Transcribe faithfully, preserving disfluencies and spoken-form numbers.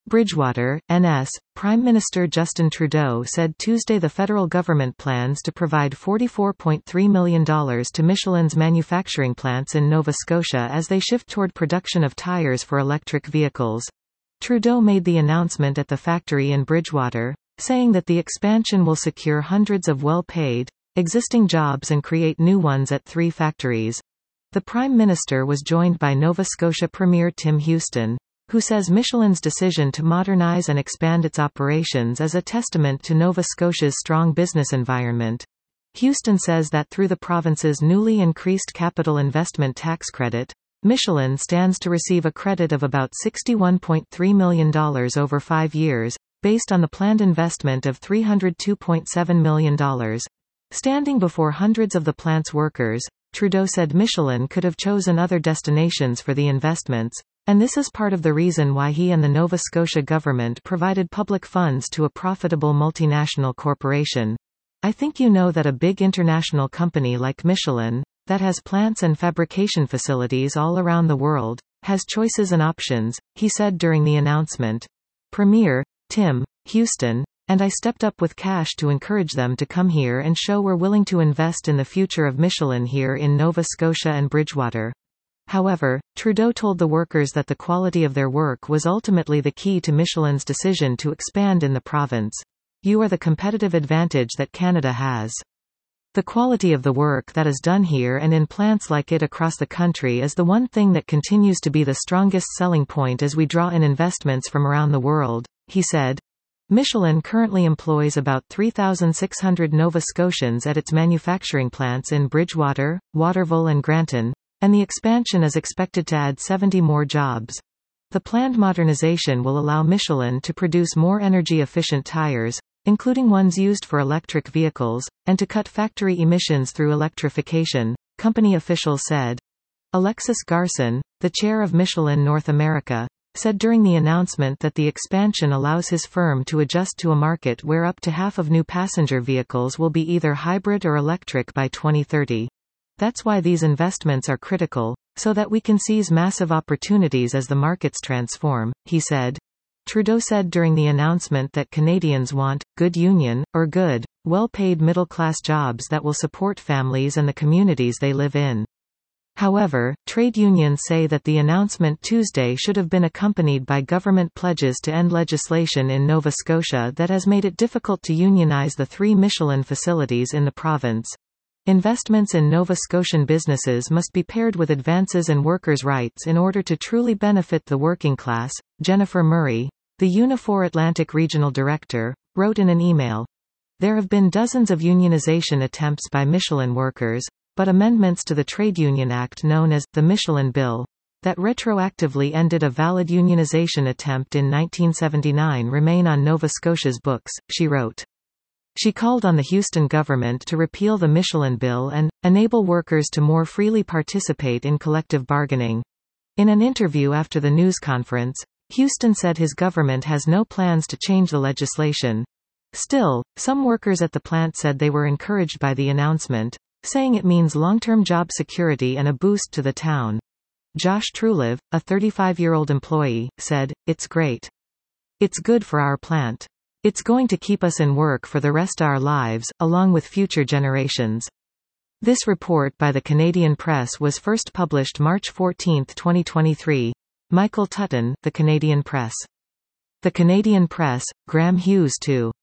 Bridgewater, N S, Prime Minister Justin Trudeau said Tuesday the federal government plans to provide forty-four point three million dollars to Michelin's manufacturing plants in Nova Scotia as they shift toward production of tires for electric vehicles. Trudeau made the announcement at the factory in Bridgewater, saying that the expansion will secure hundreds of well-paid, existing jobs and create new ones at three factories. The Prime Minister was joined by Nova Scotia Premier Tim Houston, who says Michelin's decision to modernize and expand its operations is a testament to Nova Scotia's strong business environment. Houston says that through the province's newly increased capital investment tax credit, Michelin stands to receive a credit of about sixty-one point three million dollars over five years, based on the planned investment of three hundred two point seven million dollars. Standing before hundreds of the plant's workers, Trudeau said Michelin could have chosen other destinations for the investments, and this is part of the reason why he and the Nova Scotia government provided public funds to a profitable multinational corporation. I think you know that a big international company like Michelin, that has plants and fabrication facilities all around the world, has choices and options, he said during the announcement. Premier Tim Houston and I stepped up with cash to encourage them to come here and show we're willing to invest in the future of Michelin here in Nova Scotia and Bridgewater. However, Trudeau told the workers that the quality of their work was ultimately the key to Michelin's decision to expand in the province. You are the competitive advantage that Canada has. The quality of the work that is done here and in plants like it across the country is the one thing that continues to be the strongest selling point as we draw in investments from around the world, he said. Michelin currently employs about three thousand six hundred Nova Scotians at its manufacturing plants in Bridgewater, Waterville and Granton, and the expansion is expected to add seventy more jobs. The planned modernization will allow Michelin to produce more energy-efficient tires, including ones used for electric vehicles, and to cut factory emissions through electrification, company officials said. Alexis Garson, the chair of Michelin North America, said during the announcement that the expansion allows his firm to adjust to a market where up to half of new passenger vehicles will be either hybrid or electric by twenty thirty. That's why these investments are critical, so that we can seize massive opportunities as the markets transform, he said. Trudeau said during the announcement that Canadians want good union, or good, well-paid middle-class jobs that will support families and the communities they live in. However, trade unions say that the announcement Tuesday should have been accompanied by government pledges to end legislation in Nova Scotia that has made it difficult to unionize the three Michelin facilities in the province. Investments in Nova Scotian businesses must be paired with advances in workers' rights in order to truly benefit the working class, Jennifer Murray, the Unifor Atlantic Regional Director, wrote in an email. There have been dozens of unionization attempts by Michelin workers, but amendments to the Trade Union Act known as the Michelin Bill, that retroactively ended a valid unionization attempt in nineteen seventy-nine remain on Nova Scotia's books, she wrote. She called on the Houston government to repeal the Michelin Bill and enable workers to more freely participate in collective bargaining. In an interview after the news conference, Houston said his government has no plans to change the legislation. Still, some workers at the plant said they were encouraged by the announcement, saying it means long-term job security and a boost to the town. Josh Truliv, a thirty-five-year-old employee, said, "It's great. It's good for our plant. It's going to keep us in work for the rest of our lives, along with future generations." This report by the Canadian Press was first published March fourteenth twenty twenty-three. Michael Tutton, The Canadian Press. The Canadian Press, Graham Hughes two.